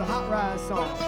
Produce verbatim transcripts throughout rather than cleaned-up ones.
the Hot Rise song.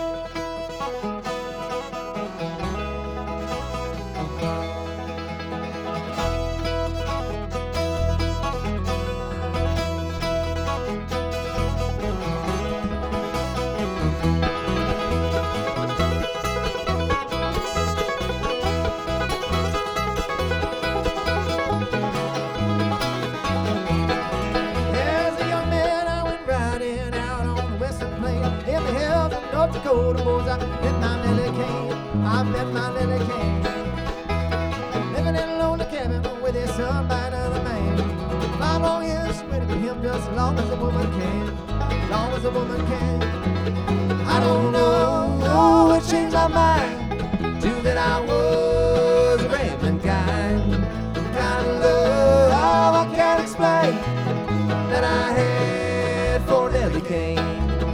North Dakota boys, I met my Lily Kane. I met my Lily Kane. Living in a lonely cabin with his son by another man. Five long years with him just as long as a woman can. As long as a woman can. I don't know, oh, it changed my mind. Knew that I was a rambling kind. Kind of love I can't explain that I had for Lily Kane.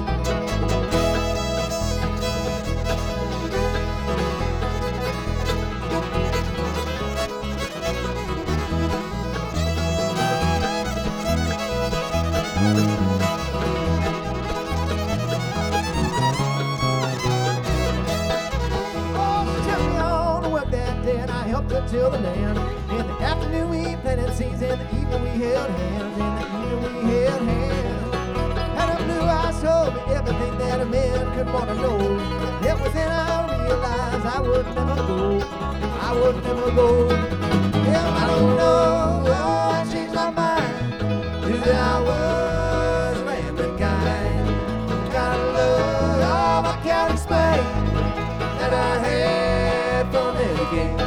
Till the land. In the afternoon we planted seeds, in the evening we held hands, in the evening we held hands. And a blue-eyed told me everything that a man could want to know. It was then I realized I would never go, I would never go. Yeah, I don't know, oh, I changed my mind. Knew that I was a rambling kind. Got a love I can't explain that I had from it again.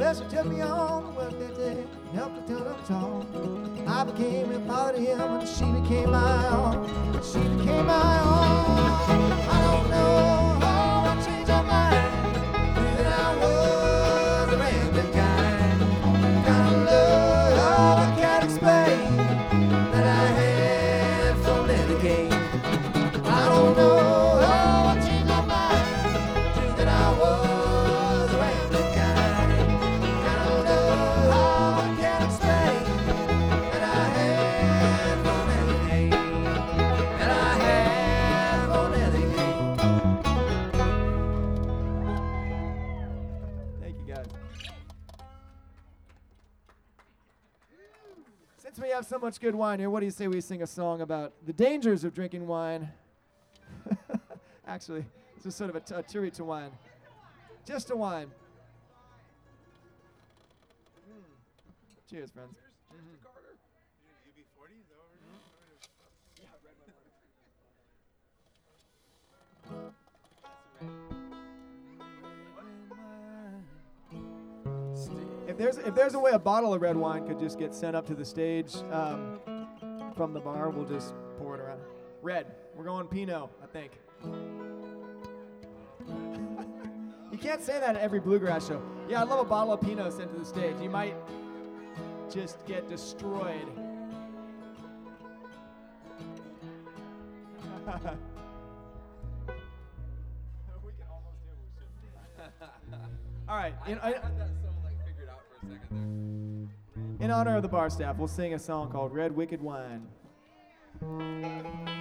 Well, she took me on to work that day, helped her till I'm tall. I became a father to him, and she became my own. She became my own. I don't know how I changed my mind. Knew that I was a rambling kind. Kind of love I can't explain that I had from Lily Kane. I don't know how I changed my mind. Knew that I was a rambling kind. Kind of love how I can't explain that I had from Lily Kane. That I had from Lily Kane. Thank you, guys. Since we have so much good wine here, what do you say we sing a song about the dangers of drinking wine? Actually, it's just sort of a, t- a tribute to wine. Just a wine. Mm. Cheers, friends. Cheers to Carter. U B forty, is that what we're doing? Yeah, red wine. If there's if there's a way a bottle of red wine could just get sent up to the stage um, from the bar, we'll just pour it around. Red. We're going Pinot, I think. You can't say that at every bluegrass show. Yeah, I'd love a bottle of Pinot sent to the stage. You might just get destroyed. We can almost do it. All right. I, In, I had that song like figured out for a second there. in honor of the bar staff, we'll sing a song called Red Wicked Wine.